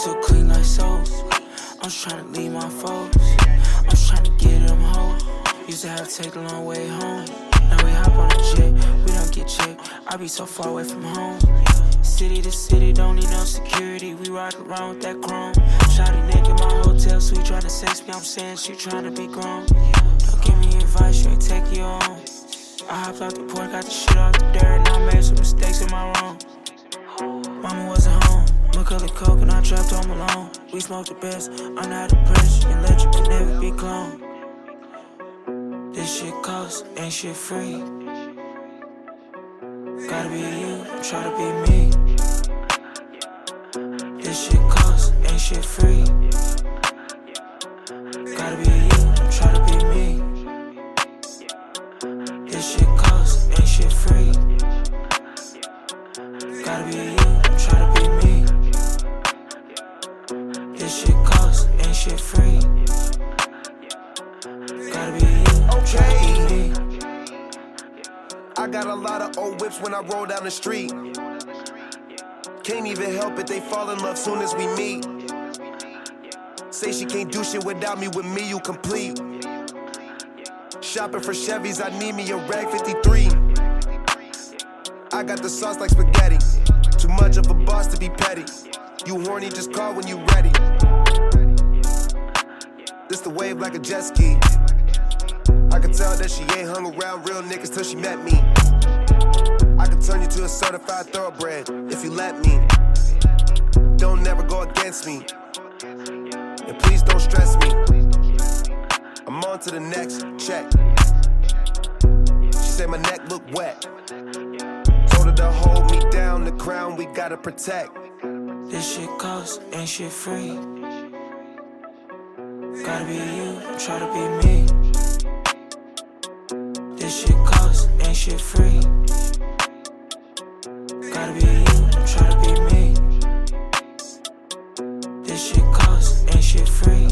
so clean like soap. I'm tryna leave my foes. I'm tryna get them home. Used to have to take the long way home. Now we hop on a jet, we don't get checked. I be so far away from home. City to city, don't need no security. We ride around with that chrome. Shawty naked in my hotel suite, tryna sex me. I'm saying she tryna be grown. Don't give me advice, you ain't take your own. I hopped out the porch, got the shit off the dirt, and I made some mistakes in my room. Mama wasn't home, McCullough coke and I trapped home alone. We smoked the best, I'm not depressed. Electric can never be cloned. This shit costs, ain't shit free. Gotta be you, try to be me. This shit costs, ain't shit free. Gotta be you, try to be me. This shit costs, ain't shit free. Gotta be you, try to be me. This shit costs, ain't shit free. Gotta be you, try to be me. I got a lot of old whips when I roll down the street. Can't even help it, they fall in love soon as we meet. Say she can't do shit without me, with me you complete. Shopping for Chevys, I need me a rag 53. I got the sauce like spaghetti. Too much of a boss to be petty. You horny, just call when you ready. This the wave like a jet ski. I can tell that she ain't hung around real niggas till she met me. I can turn you to a certified thoroughbred if you let me. Don't never go against me. And please don't stress me. I'm on to the next check. She said my neck look wet. Told her to hold me down, the crown we gotta protect. This shit costs, ain't shit free. Gotta be you, try to be me. This shit costs, ain't shit free. Gotta be you, try to be me. This shit costs, ain't shit free.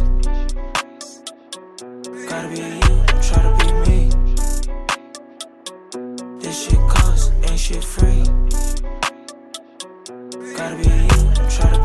Gotta be you, try to be me. This shit costs, ain't shit free. Gotta be you, try to